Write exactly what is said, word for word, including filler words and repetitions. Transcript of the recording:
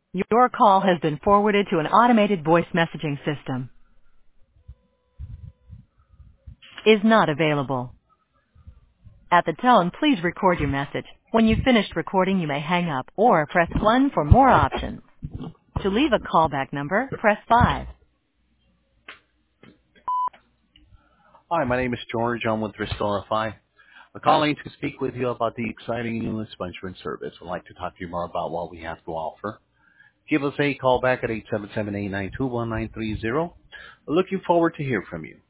Your call has been forwarded to an automated voice messaging system. Is not available. At the tone, please record your message. When you've finished recording, you may hang up or press one for more options. To leave a callback number, press five. Hi, my name is George. I'm with Restorify. I'm calling to speak with you about the exciting new insurance service. I'd like to talk to you more about what we have to offer. Give us a call back at eight seven seven, eight nine two, one nine three zero. Looking forward to hear from you.